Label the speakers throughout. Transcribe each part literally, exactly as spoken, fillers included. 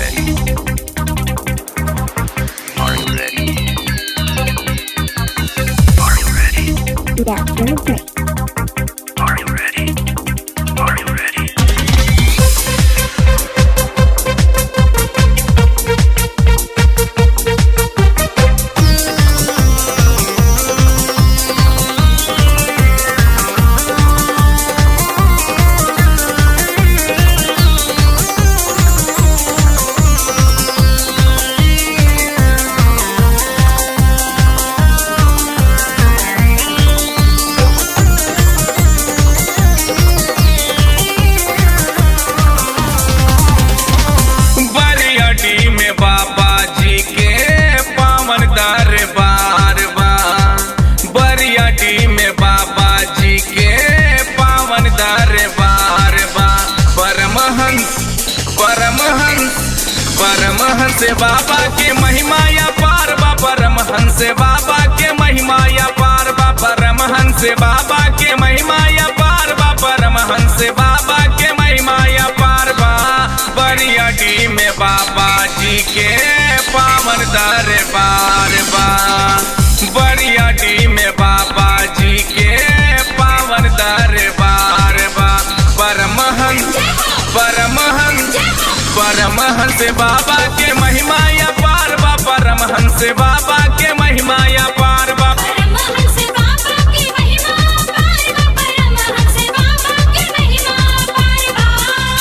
Speaker 1: परमहंस बाबा के महिमा या पार बा, परमहंस बाबा के महिमा या पार बा, परमहंस बाबा के महिमा या पार बा, परमहंस बाबा के महिमा या पार बा। बरियाडी में बाबा जी के पावन दरबार बा, बरियाडी में बाबा जी के पावन दरबार बा। परमहंस परमहंस परमहंस बाबा के महिमा या पार बा, परमहंस बाबा के महिमा या पार बा।
Speaker 2: परमहंस बाबा की महिमा पार बा, परमहंस बाबा की महिमा पार बा।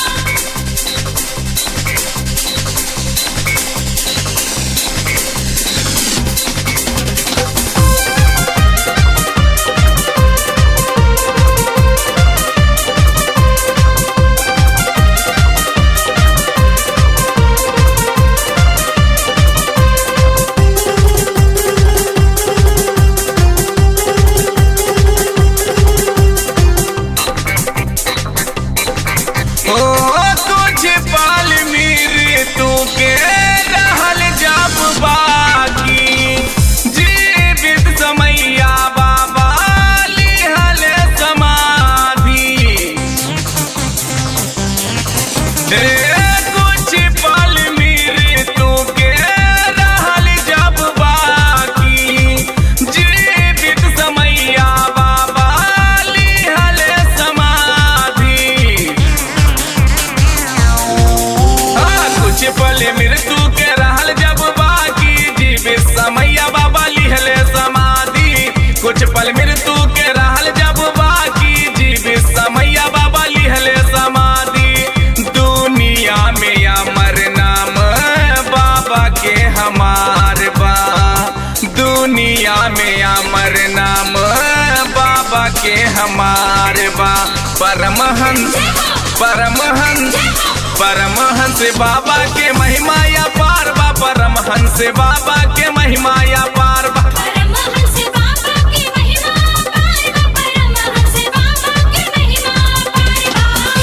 Speaker 2: मृत्यु के रहल जब बाकी जीवित समैया बाबा लिहले समाधि, कुछ पल मृत्यु के रहल जब बाकी जीवित समैया बाबा लिहले समाधि। दुनिया में अमर नाम बाबा के हमार बा, दुनिया में अमर नाम बाबा के हमार बा। परमहंस परमहंस परमहंस बाबा के महिमा या पार बा, परमहंस बाबा के महिमा या पार बा। परमहंस बाबा की महिमा पार बा, परमहंस बाबा की महिमा पार बा।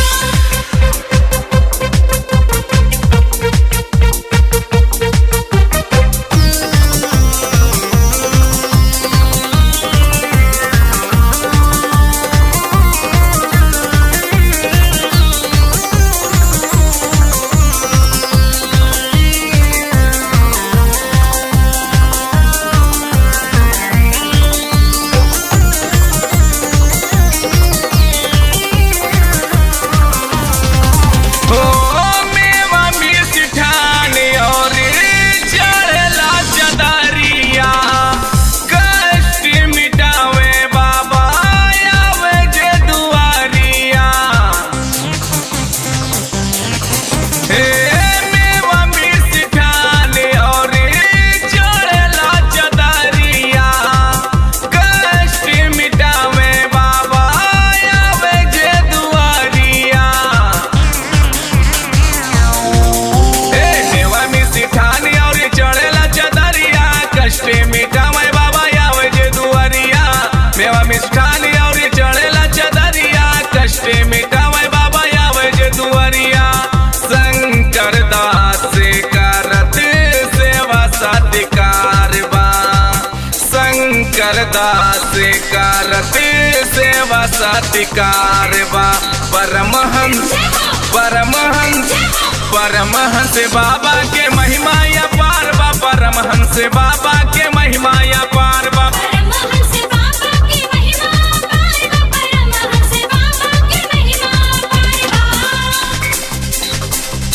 Speaker 1: दास करते सेवा सत्कार बा। परमहंस परमहंस परमहंस बाबा के महिमा अपार बा परमहंस बाबा के महिमा अपार बा
Speaker 3: परमहंस बाबा की महिमा अपार बा परमहंस बाबा की महिमा अपार बा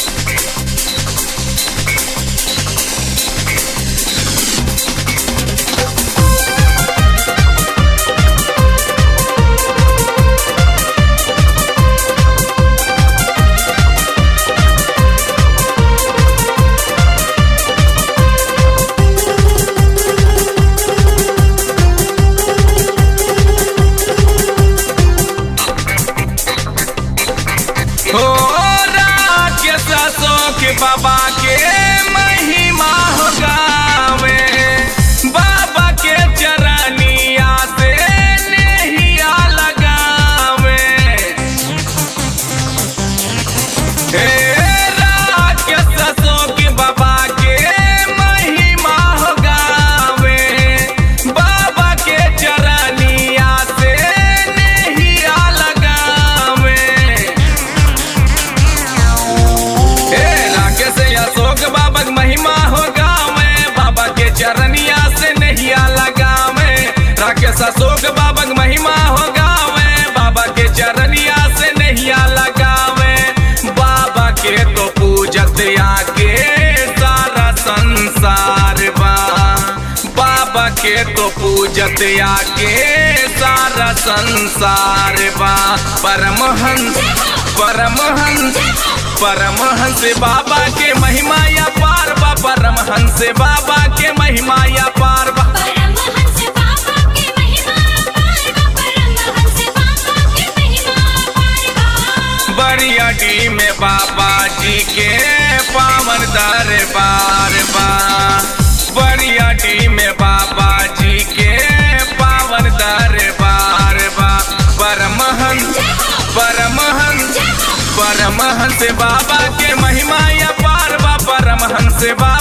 Speaker 1: हो राकेश अशोक बाबा के महिमा हो गावे बाबा के चरनिया से नहिया लगावे हे राकेश अशोक बाबा के महिमा हो गावे बाबा के चरनिया से नहिया लगावे हे राकेश अशोक बाबा की महिमा हो गावे बाबा के चरनिया से नहिया लगावे राकेश अशोक बाबा की महिमा हो गावे बाबा के चरनिया से नहिया लगावे बाबा के तो पूजत आके सारा संसार बा बाबा के तो पूजत आके सारा संसार बा परमहंस परमहंस परमहंस बाबा के महिमा अपार बा परमहंस बाबा के महिमा अपार बा
Speaker 3: परमहंस बाबा की महिमा अपार बा परमहंस बाबा की महिमा अपार बा
Speaker 1: बरियाडी में बाबा जी के पावन दरबार बा बरियाडी में बाबा जी के पावन दरबार बा परमहंस परमहंस परमहंस बाबा के महिमा अपार बा परमहंस बाबा